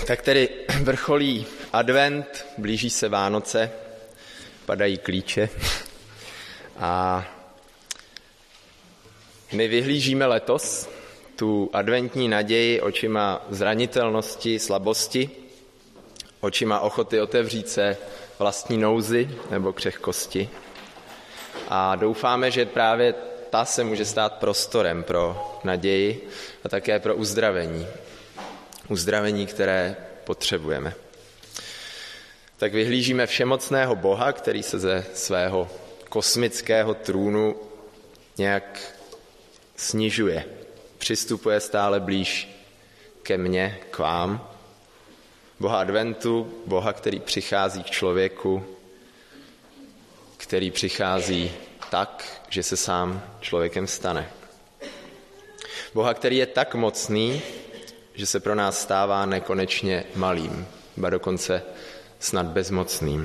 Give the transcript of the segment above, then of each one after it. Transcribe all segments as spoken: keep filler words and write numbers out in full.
Tak tedy vrcholí advent, blíží se Vánoce, padají klíče a my vyhlížíme letos tu adventní naději očima zranitelnosti, slabosti, očima ochoty otevřít se vlastní nouzi nebo křehkosti. A doufáme, že právě ta se může stát prostorem pro naději a také pro uzdravení. Uzdravení, které potřebujeme. Tak vyhlížíme všemocného Boha, který se ze svého kosmického trůnu nějak snižuje. Přistupuje stále blíž ke mně, k vám. Boha adventu, Boha, který přichází k člověku, který přichází tak, že se sám člověkem stane. Boha, který je tak mocný, že se pro nás stává nekonečně malým, ba dokonce snad bezmocným.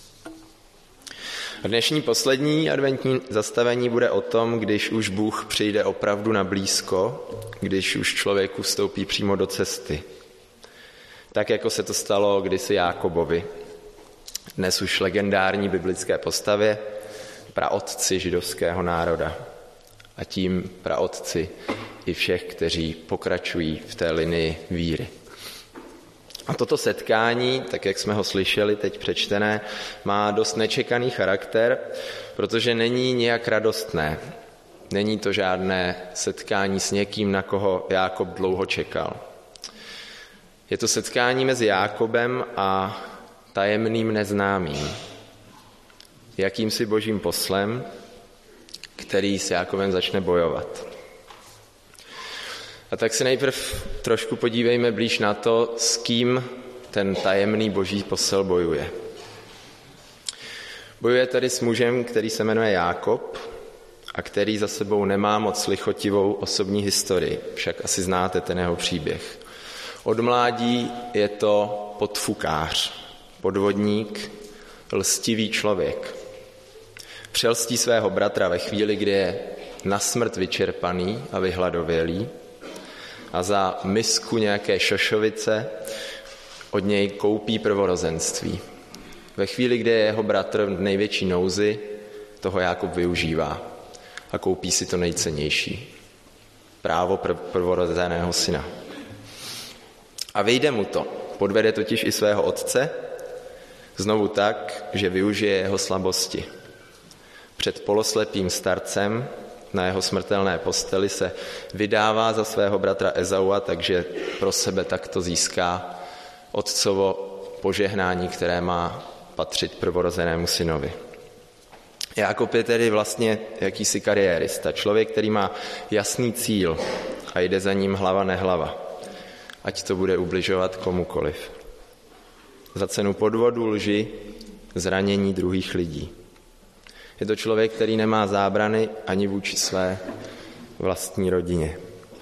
A dnešní poslední adventní zastavení bude o tom, když už Bůh přijde opravdu na blízko, když už člověku vstoupí přímo do cesty. Tak, jako se to stalo kdysi Jákobovi, dnes už legendární biblické postavě, praotci židovského národa a tím praotci i všech, kteří pokračují v té linii víry. A toto setkání, tak jak jsme ho slyšeli teď přečtené, má dost nečekaný charakter, protože není nějak radostné. Není to žádné setkání s někým, na koho Jákob dlouho čekal. Je to setkání mezi Jákobem a tajemným neznámým. Jakýmsi božím poslem, který s Jákobem začne bojovat. A tak se nejprv trošku podívejme blíž na to, s kým ten tajemný boží posel bojuje. Bojuje tedy s mužem, který se jmenuje Jákob a který za sebou nemá moc lichotivou osobní historii. Však asi znáte ten jeho příběh. Od mládí je to podfukář, podvodník, lstivý člověk. Přelstí svého bratra ve chvíli, kdy je na smrt vyčerpaný a vyhladovělý a za misku nějaké šošovice od něj koupí prvorozenství. Ve chvíli, kdy je jeho bratr v největší nouzi, toho Jákob využívá a koupí si to nejcennější. Právo prvorozeného syna. A vyjde mu to. Podvede totiž i svého otce, znovu tak, že využije jeho slabosti. Před poloslepým starcem na jeho smrtelné posteli se vydává za svého bratra Ezaua, takže pro sebe takto získá otcovo požehnání, které má patřit prvorozenému synovi. Jákob je tedy vlastně jakýsi kariérista, člověk, který má jasný cíl a jde za ním hlava nehlava, ať to bude ubližovat komukoliv. Za cenu podvodu, lži, zranění druhých lidí. Je to člověk, který nemá zábrany ani vůči své vlastní rodině.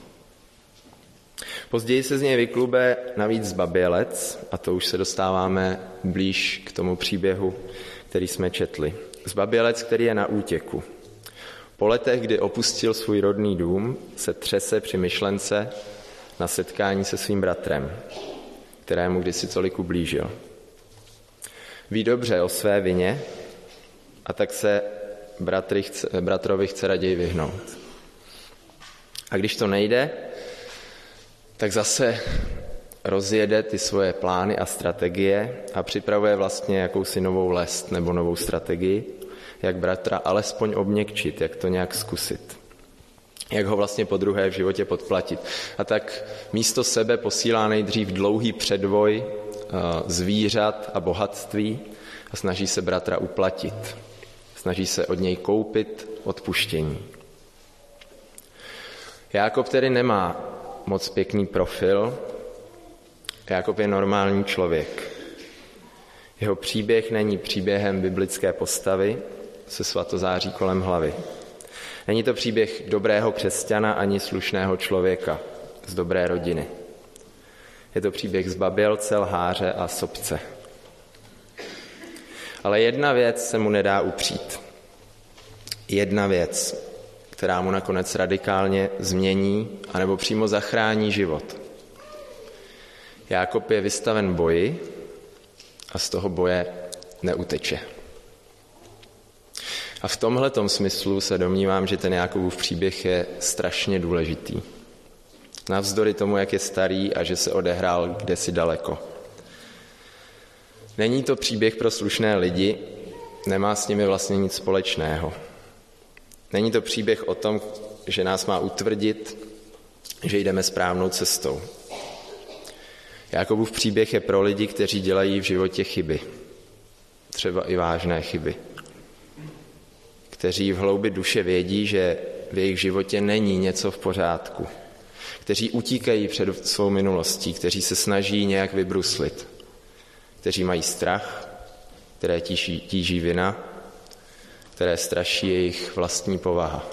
Později se z něj vyklube navíc zbabělec, a to už se dostáváme blíž k tomu příběhu, který jsme četli. Zbabělec, který je na útěku. Po letech, kdy opustil svůj rodný dům, se třese při myšlence na setkání se svým bratrem, kterému kdysi tolik ublížil. Ví dobře o své vině, a tak se bratry chce, bratrovi chce raději vyhnout. A když to nejde, tak zase rozjede ty svoje plány a strategie a připravuje vlastně jakousi novou lest nebo novou strategii, jak bratra alespoň obměkčit, jak to nějak zkusit. Jak ho vlastně podruhé v životě podplatit. A tak místo sebe posílá nejdřív dlouhý předvoj zvířat a bohatství a snaží se bratra uplatit. Snaží se od něj koupit odpuštění. Jákob tedy nemá moc pěkný profil. Jákob je normální člověk. Jeho příběh není příběhem biblické postavy se svatozáří kolem hlavy. Není to příběh dobrého křesťana ani slušného člověka z dobré rodiny. Je to příběh zbabělce, lháře a sobce. Ale jedna věc se mu nedá upřít. Jedna věc, která mu nakonec radikálně změní anebo přímo zachrání život. Jákob je vystaven boji a z toho boje neuteče. A v tomhletom smyslu se domnívám, že ten Jákobův příběh je strašně důležitý. Navzdory tomu, jak je starý a že se odehrál kdesi daleko. Není to příběh pro slušné lidi, nemá s nimi vlastně nic společného. Není to příběh o tom, že nás má utvrdit, že jdeme správnou cestou. Jákobův příběh je pro lidi, kteří dělají v životě chyby. Třeba i vážné chyby. Kteří v hloubi duše vědí, že v jejich životě není něco v pořádku. Kteří utíkají před svou minulostí, kteří se snaží nějak vybruslit. Kteří mají strach, které tíží, tíží vina, které straší jejich vlastní povaha.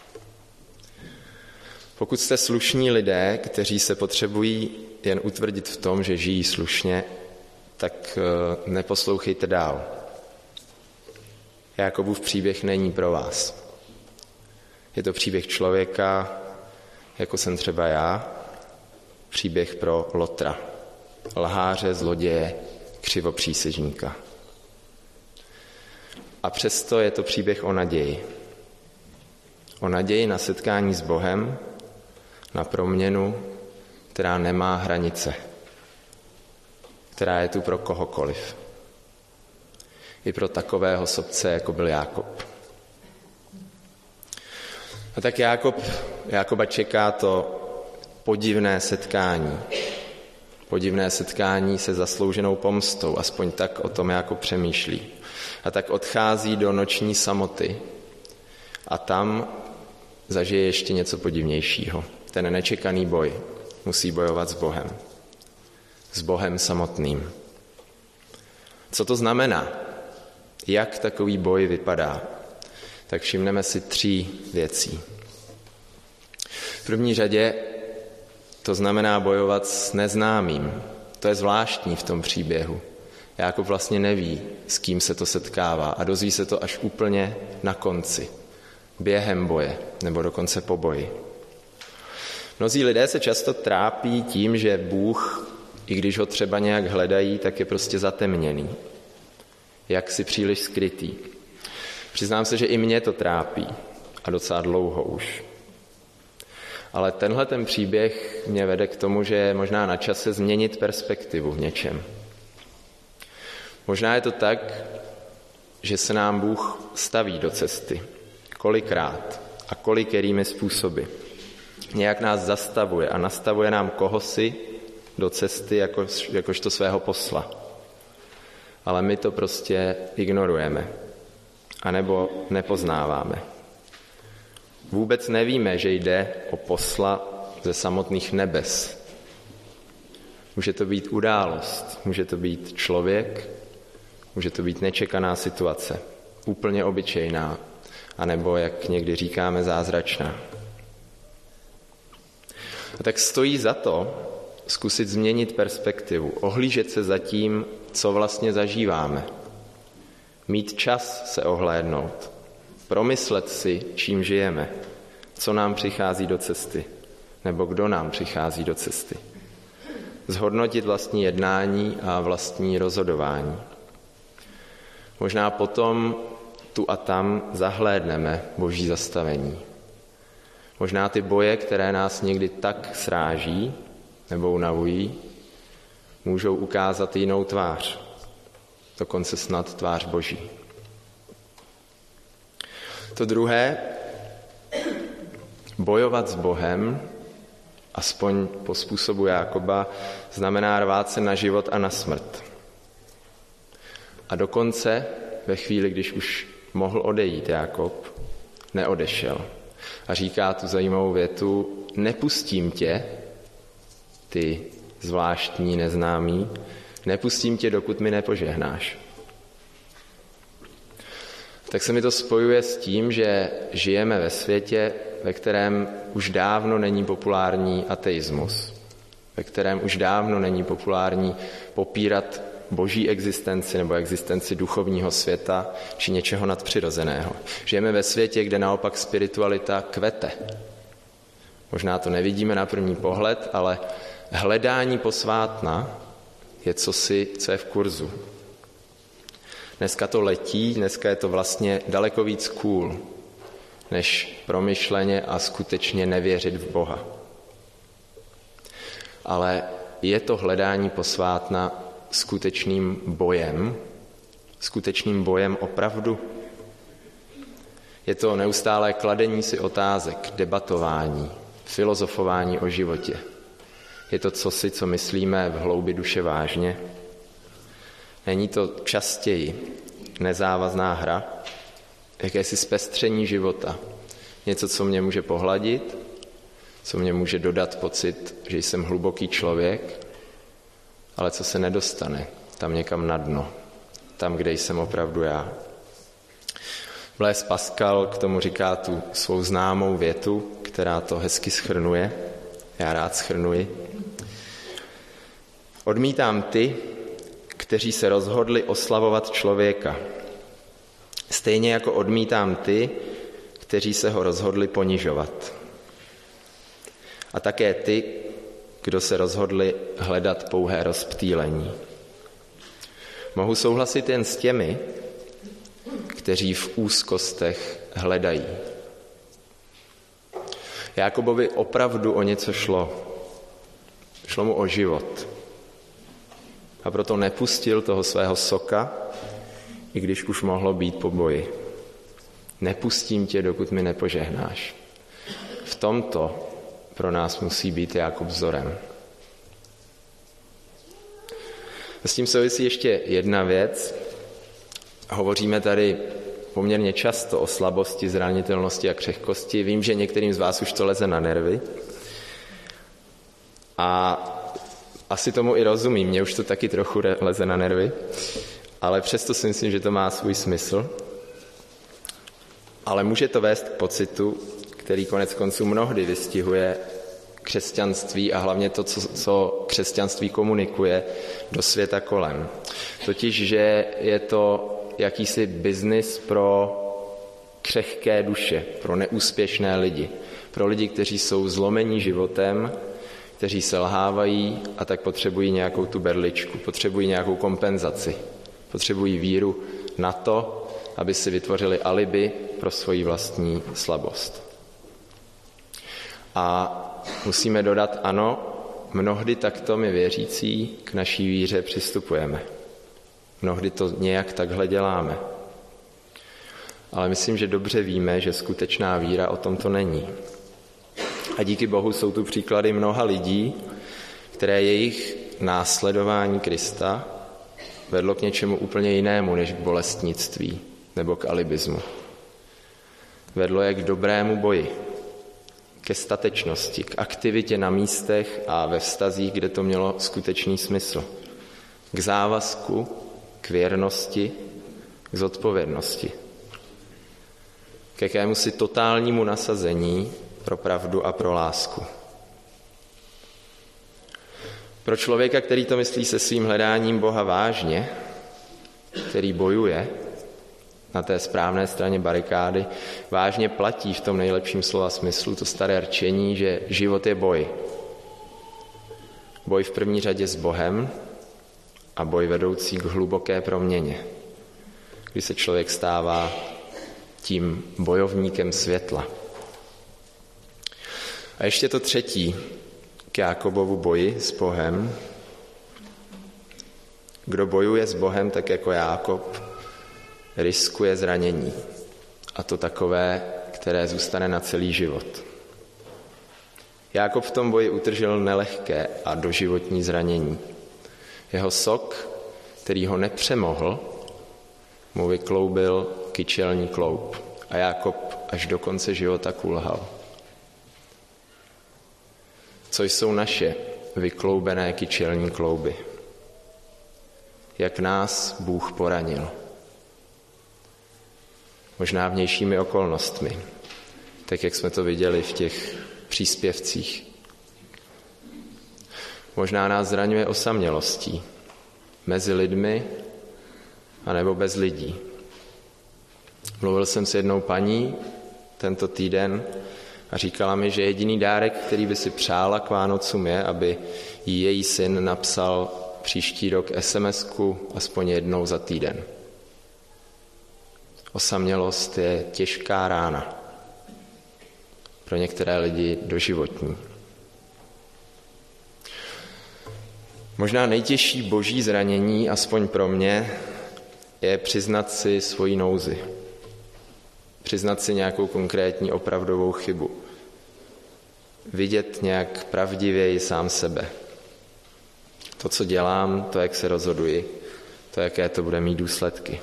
Pokud jste slušní lidé, kteří se potřebují jen utvrdit v tom, že žijí slušně, tak neposlouchejte dál. Jákobův příběh není pro vás. Je to příběh člověka, jako jsem třeba já, příběh pro Lotra, lháře, zloděje, křivopřísežníka. A přesto je to příběh o naději. O naději na setkání s Bohem, na proměnu, která nemá hranice, která je tu pro kohokoliv. I pro takového sobce, jako byl Jákob. A tak Jákob, Jákoba čeká to podivné setkání. Podivné setkání se zaslouženou pomstou, aspoň tak o tom Jákob přemýšlí. A tak odchází do noční samoty a tam zažije ještě něco podivnějšího. Ten nečekaný boj. Musí bojovat s Bohem. S Bohem samotným. Co to znamená? Jak takový boj vypadá? Tak všimneme si tří věcí. V první řadě to znamená bojovat s neznámým. To je zvláštní v tom příběhu. Jákob vlastně neví, s kým se to setkává a dozví se to až úplně na konci. Během boje, nebo dokonce po boji. Mnozí lidé se často trápí tím, že Bůh, i když ho třeba nějak hledají, tak je prostě zatemněný. Jak si příliš skrytý. Přiznám se, že i mě to trápí. A docela dlouho už. Ale tenhle ten příběh mě vede k tomu, že je možná na čase změnit perspektivu v něčem. Možná je to tak, že se nám Bůh staví do cesty. Kolikrát a kolikerými způsoby. Nějak nás zastavuje a nastavuje nám kohosi do cesty jako, jakožto svého posla. Ale my to prostě ignorujeme. Anebo nepoznáváme. Vůbec nevíme, že jde o posla ze samotných nebes. Může to být událost, může to být člověk, může to být nečekaná situace, úplně obyčejná, anebo, jak někdy říkáme, zázračná. A tak stojí za to zkusit změnit perspektivu, ohlížet se za tím, co vlastně zažíváme. Mít čas se ohlédnout, promyslet si, čím žijeme, co nám přichází do cesty, nebo kdo nám přichází do cesty. Zhodnotit vlastní jednání a vlastní rozhodování. Možná potom tu a tam zahlédneme Boží zastavení. Možná ty boje, které nás někdy tak sráží nebo unavují, můžou ukázat jinou tvář, dokonce snad tvář Boží. To druhé, bojovat s Bohem, aspoň po způsobu Jákoba, znamená rvát se na život a na smrt. A dokonce ve chvíli, když už mohl odejít Jákob, neodešel. A říká tu zajímavou větu, nepustím tě, ty zvláštní neznámý, nepustím tě, dokud mi nepožehnáš. Tak se mi to spojuje s tím, že žijeme ve světě, ve kterém už dávno není populární ateismus, ve kterém už dávno není populární popírat boží existenci nebo existenci duchovního světa či něčeho nadpřirozeného. Žijeme ve světě, kde naopak spiritualita kvete. Možná to nevidíme na první pohled, ale hledání posvátna je cosi, co je v kurzu. Dneska to letí, dneska je to vlastně daleko víc cool, než promyšleně a skutečně nevěřit v Boha. Ale je to hledání posvátna skutečným bojem, skutečným bojem opravdu? Je to neustálé kladení si otázek, debatování, filozofování o životě. Je to cosi, co myslíme v hloubi duše vážně? Není to častěji nezávazná hra, jakési zpestření života, něco, co mě může pohladit, co mě může dodat pocit, že jsem hluboký člověk, ale co se nedostane tam někam na dno, tam, kde jsem opravdu já. Blaise Pascal k tomu říká tu svou známou větu, která to hezky shrnuje. Já rád shrnuji. Odmítám ty, kteří se rozhodli oslavovat člověka. Stejně jako odmítám ty, kteří se ho rozhodli ponižovat. A také ty, kdo se rozhodli hledat pouhé rozptýlení. Mohu souhlasit jen s těmi, kteří v úzkostech hledají. Jákobovi opravdu o něco šlo. Šlo mu o život. A proto nepustil toho svého soka, i když už mohlo být po boji. Nepustím tě, dokud mi nepožehnáš. V tomto pro nás musí být Jákob vzorem. S tím souvisí ještě jedna věc. Hovoříme tady poměrně často o slabosti, zranitelnosti a křehkosti. Vím, že některým z vás už to leze na nervy. A asi tomu i rozumím, mně už to taky trochu leze na nervy, ale přesto si myslím, že to má svůj smysl. Ale může to vést k pocitu, který konec konců mnohdy vystihuje křesťanství a hlavně to, co, co křesťanství komunikuje do světa kolem. Totiž, že je to jakýsi biznis pro křehké duše, pro neúspěšné lidi, pro lidi, kteří jsou zlomení životem, kteří selhávají a tak potřebují nějakou tu berličku, potřebují nějakou kompenzaci, potřebují víru na to, aby si vytvořili alibi pro svoji vlastní slabost. A musíme dodat, ano, mnohdy takto my věřící k naší víře přistupujeme. Mnohdy to nějak takhle děláme. Ale myslím, že dobře víme, že skutečná víra o tom to není. A díky Bohu jsou tu příklady mnoha lidí, které jejich následování Krista vedlo k něčemu úplně jinému, než k bolestnictví nebo k alibismu. Vedlo je k dobrému boji, ke statečnosti, k aktivitě na místech a ve vztazích, kde to mělo skutečný smysl. K závazku, k věrnosti, k zodpovědnosti. K jakémusi totálnímu nasazení pro pravdu a pro lásku. Pro člověka, který to myslí se svým hledáním Boha vážně, který bojuje na té správné straně barikády, vážně platí v tom nejlepším slova smyslu to staré rčení, že život je boj. Boj v první řadě s Bohem a boj vedoucí k hluboké proměně, kdy se člověk stává tím bojovníkem světla. A ještě to třetí k Jákobovu boji s Bohem. Kdo bojuje s Bohem tak jako Jákob, riskuje zranění. A to takové, které zůstane na celý život. Jákob v tom boji utržil nelehké a doživotní zranění. Jeho sok, který ho nepřemohl, mu vykloubil kyčelní kloub a Jákob až do konce života kulhal. Co jsou naše vykloubené kyčelní klouby? Jak nás Bůh poranil? Možná vnějšími okolnostmi, tak jak jsme to viděli v těch příspěvcích. Možná nás zraňuje osamělostí mezi lidmi anebo bez lidí. Mluvil jsem s jednou paní tento týden A říkala mi, že jediný dárek, který by si přála k Vánocům, je, aby jí její syn napsal příští rok es em esku aspoň jednou za týden. Osamělost je těžká rána. Pro některé lidi doživotní. Možná nejtěžší boží zranění, aspoň pro mě, je přiznat si svoji nouzi. Přiznat si nějakou konkrétní opravdovou chybu. Vidět nějak pravdivěji sám sebe. To, co dělám, to, jak se rozhoduji, to, jaké to bude mít důsledky.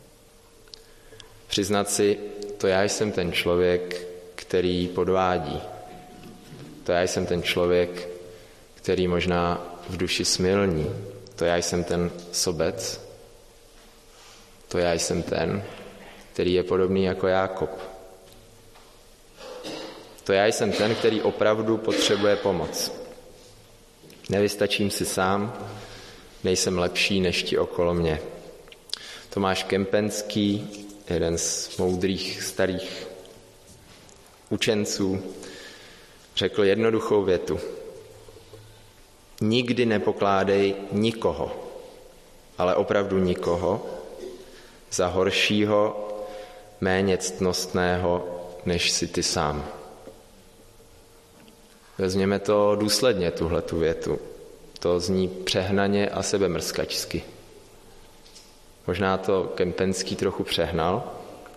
Přiznat si, to já jsem ten člověk, který podvádí. To já jsem ten člověk, který možná v duši smilní. To já jsem ten sobec. To já jsem ten, který je podobný jako Jákob. To já jsem ten, který opravdu potřebuje pomoc. Nevystačím si sám, nejsem lepší než ti okolo mě. Tomáš Kempenský, jeden z moudrých starých učenců, řekl jednoduchou větu. Nikdy nepokládej nikoho, ale opravdu nikoho, za horšího, méně ctnostného, než si ty sám. Vezměme to důsledně, tuhletu větu. To zní přehnaně a sebemrskačsky. Možná to Kempenský trochu přehnal,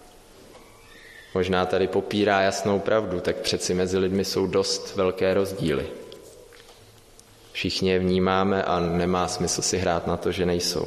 možná tady popírá jasnou pravdu, tak přeci mezi lidmi jsou dost velké rozdíly. Všichni je vnímáme a nemá smysl si hrát na to, že nejsou.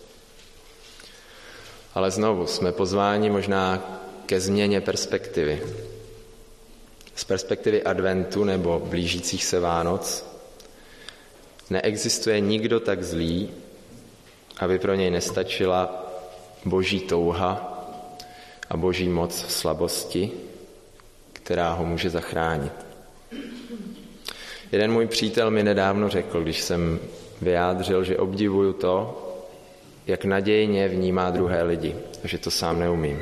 Ale znovu jsme pozváni možná ke změně perspektivy. Z perspektivy adventu nebo blížících se Vánoc neexistuje nikdo tak zlý, aby pro něj nestačila boží touha a boží moc v slabosti, která ho může zachránit. Jeden můj přítel mi nedávno řekl, když jsem vyjádřil, že obdivuju to, jak nadějně vnímá druhé lidi, a že to sám neumím.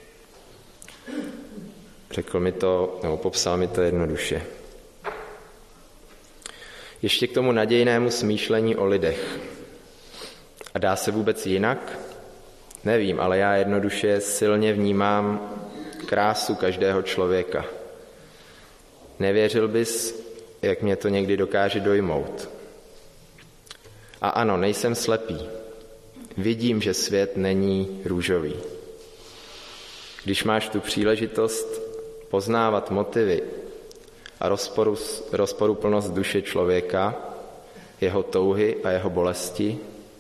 Řekl mi to, nebo popsal mi to jednoduše. Ještě k tomu nadějnému smýšlení o lidech. A dá se vůbec jinak? Nevím, ale já jednoduše silně vnímám krásu každého člověka. Nevěřil bys, jak mě to někdy dokáže dojmout. A ano, nejsem slepý. Vidím, že svět není růžový. Když máš tu příležitost poznávat motivy a rozporu, rozporuplnost duše člověka, jeho touhy a jeho bolesti,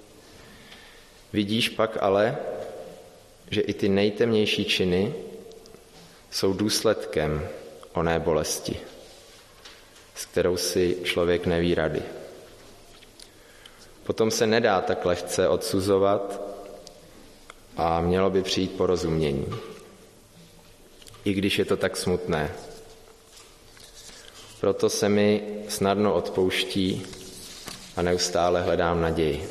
vidíš pak ale, že i ty nejtemnější činy jsou důsledkem oné bolesti, s kterou si člověk neví rady. Potom se nedá tak lehce odsuzovat a mělo by přijít porozumění. I když je to tak smutné. Proto se mi snadno odpouští a neustále hledám naději.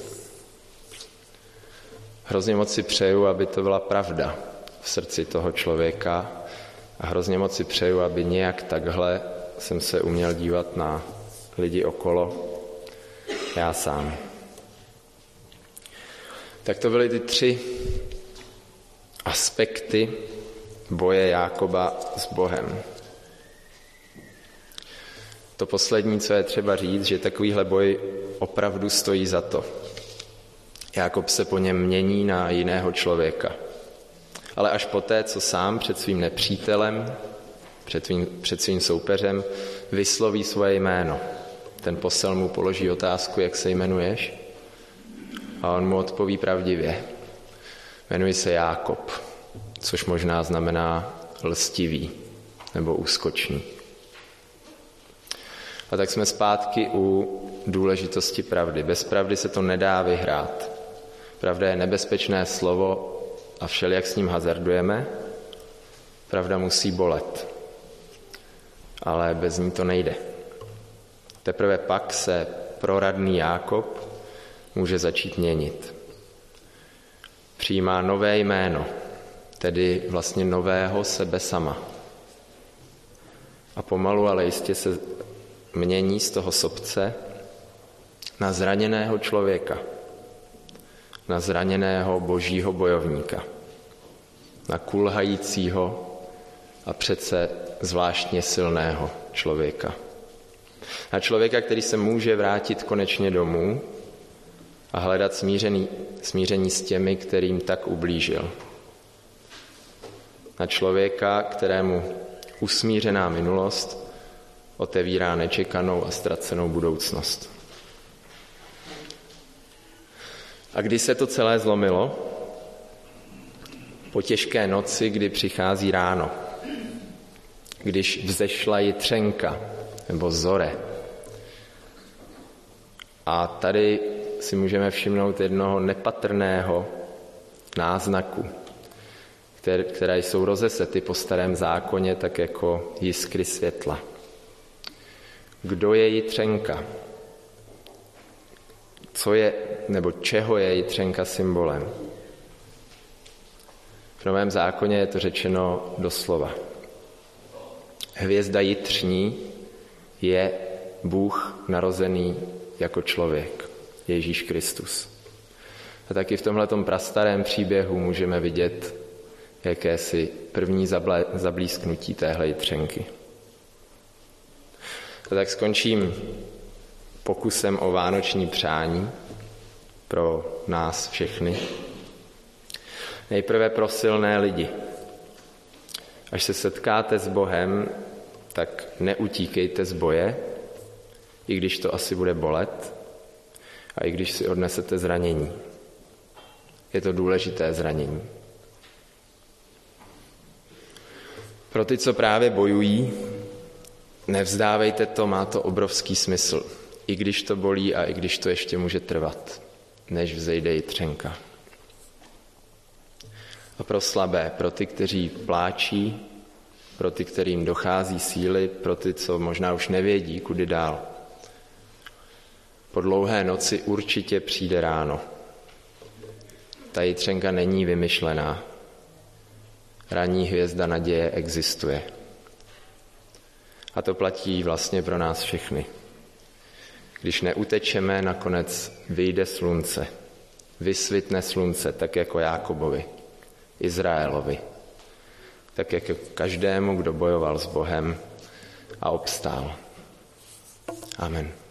Hrozně moc si přeju, aby to byla pravda v srdci toho člověka a hrozně moc si přeju, aby nějak takhle jsem se uměl dívat na lidi okolo, já sám. Tak to byly ty tři aspekty boje Jákoba s Bohem. To poslední, co je třeba říct, že takovýhle boj opravdu stojí za to. Jákob se po něm mění na jiného člověka. Ale až poté, co sám před svým nepřítelem, před svým, před svým soupeřem vysloví svoje jméno. Ten posel mu položí otázku, jak se jmenuješ? A on mu odpoví pravdivě. Jmenuji se Jákob, což možná znamená lstivý nebo úskočný. A tak jsme zpátky u důležitosti pravdy. Bez pravdy se to nedá vyhrát. Pravda je nebezpečné slovo a všelijak s ním hazardujeme. Pravda musí bolet. Ale bez ní to nejde. Teprve pak se proradný Jákob může začít měnit. Přijímá nové jméno, tedy vlastně nového sebe sama. A pomalu, ale jistě se mění z toho sobce na zraněného člověka, na zraněného božího bojovníka, na kulhajícího a přece zvláštně silného člověka. Na člověka, který se může vrátit konečně domů a hledat smíření, smíření s těmi, kterým tak ublížil. Na člověka, kterému usmířená minulost otevírá nečekanou a ztracenou budoucnost. A když se to celé zlomilo? Po těžké noci, kdy přichází ráno, když vzešla jitřenka nebo zore. A tady si můžeme všimnout jednoho nepatrného náznaku, které, které jsou rozesety po starém zákoně, tak jako jiskry světla. Kdo je jitřenka? Co je, nebo čeho je jitřenka symbolem? V Novém zákoně je to řečeno doslova. Hvězda jitřní je Bůh narozený jako člověk, Ježíš Kristus. A taky v tomhletom prastarém příběhu můžeme vidět jakési první zablísknutí téhle jitřenky. A tak skončím pokusem o vánoční přání pro nás všechny. Nejprve pro silné lidi. Až se setkáte s Bohem, tak neutíkejte z boje, i když to asi bude bolet a i když si odnesete zranění. Je to důležité zranění. Pro ty, co právě bojují, nevzdávejte to, má to obrovský smysl. I když to bolí a i když to ještě může trvat, než vzejde jitřenka. A pro slabé, pro ty, kteří pláčí, pro ty, kterým dochází síly, pro ty, co možná už nevědí, kudy dál. Po dlouhé noci určitě přijde ráno. Ta jitřenka není vymyšlená. Ranní hvězda naděje existuje. A to platí vlastně pro nás všechny. Když neutečeme, nakonec vyjde slunce. Vysvitne slunce, tak jako Jákobovi, Izraelovi. Tak jako každému, kdo bojoval s Bohem a obstál. Amen.